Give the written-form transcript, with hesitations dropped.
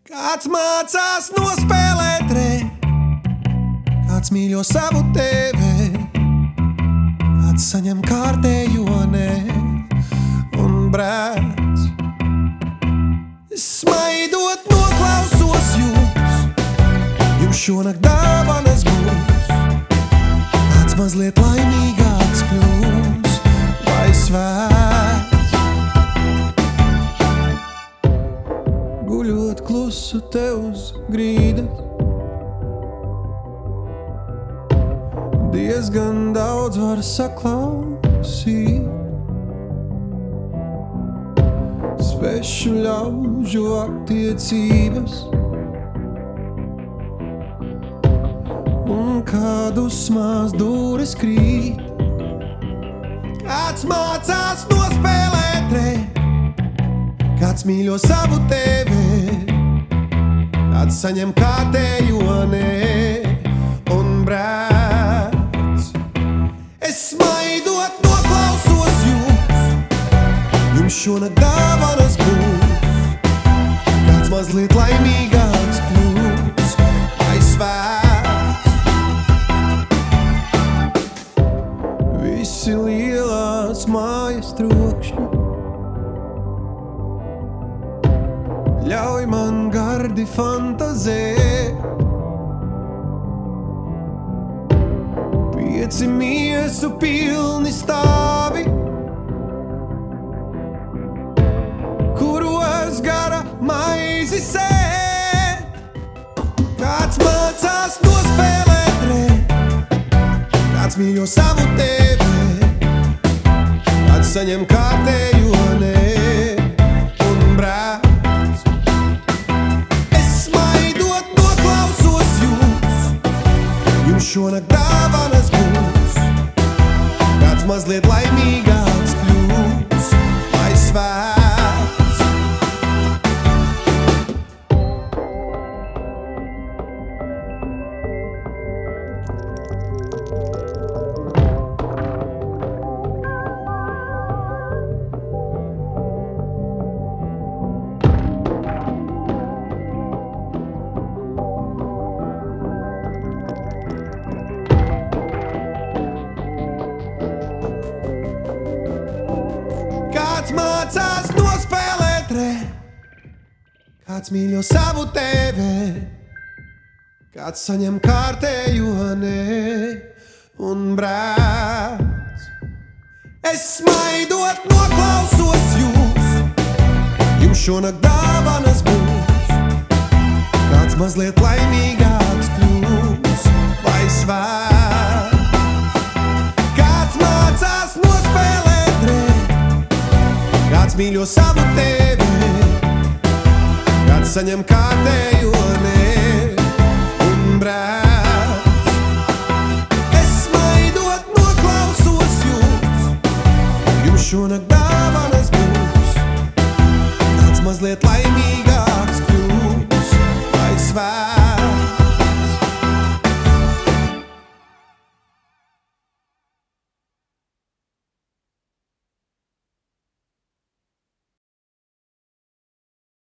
Kāds mācās nospēlēt re, kāds mīļo savu tevi, kāds saņem kārtējo nē un brēc. Smaidot noklausos jums šonakt dāvanas būs, kāds mazliet laimīgāks kļūs vai svēts. Guļot klusu te uz grīdas, diezgan daudz var saklausīt. Svešu ļaužu attiecības un kādu smās dūris krīt. Kāds mācās nospēlēt re, kāds mīļo savu tevi, kāds saņem kārtējo nē un brēc. Es smaidot noklausos jums šonakt dāvanas būs, kāds mazliet laimīgāks kļūs vai svēts. Visi lielās mājas trokšņi ļauj man gardi fantazēt. 5 miesu pilni stāvi, kuros gara maizi sēt. Kāds mācās nospēlēt re, kāds mīļo savu tevi, kāds saņem kārtējo nē un brēc. Es smaidot noklausos jums šonakt dāvanas būs, kāds mazliet laimīgāks kļūs vai svēts. Kāds mācās nospēlēt re, kāds mīļo savu tevi, kāds saņem kārtējo nē un brēc. Es smaidot noklausos jums šonakt dāvanas būs, kāds mazliet laimīgāks kļūs vai svēts. Kāds mācās nospēlēt re, kāds mīļo savu tevi, kāds saņem kārtējo nē un brēc. Es smaidot noklausos jums šonakt dāvanas būs, kāds mazliet laimīgāks